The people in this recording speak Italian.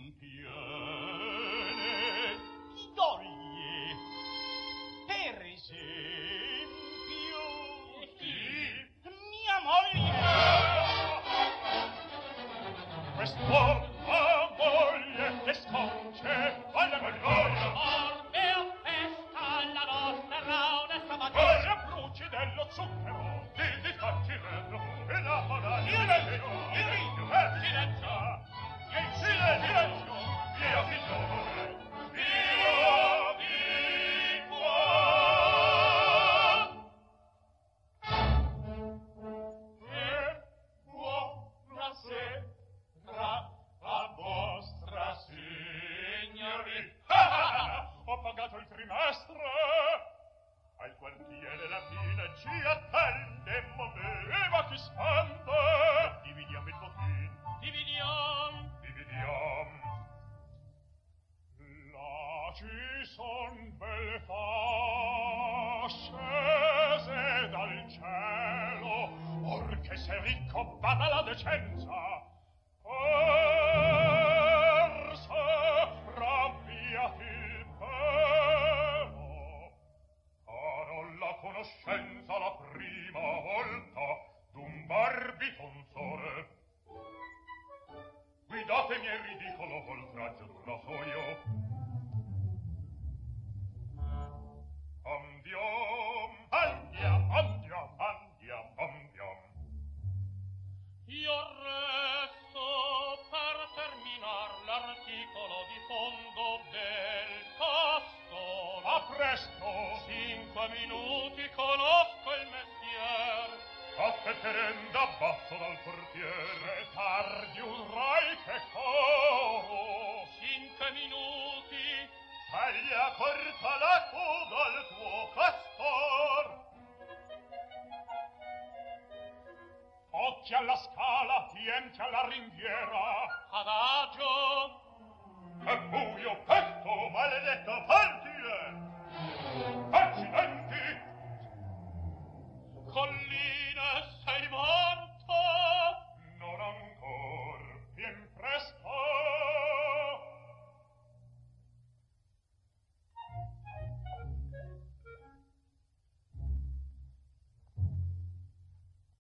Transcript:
piene di doglie. Per esempio, sì, mia moglie. Quest'orma moglie le sconce alla memoria. Orbe a festa la nostra onesta mattina. Bruci dello zucchero, di fattirello, e la moda, il riso, silenzio, il silenzio, via figliore, via di qua. E buonasera a vostra signoria. Ho pagato il trimestre. Al quartiere la fine ci attende, ma chi spende? Dividiamo il bottino. Dividiam. Là ci son belle fasce dal cielo, or che se ricco bada la decenza. Forse ravviati il pelo. La conoscenza la prima volta d'un barbitonzore. Guidatemi è ridicolo oltraggio d'un rasoio. Andiam. Io resto per terminar l'articolo di fondo del tasto. A presto! 5 minuti conosco il mestier. Aspetterenda basso dal portiere. Tardi udrai che coro. 5 minuti. Taglia corta la coda al tuo castor. Occhi alla scala, tienti alla ringhiera. Adagio. È buio,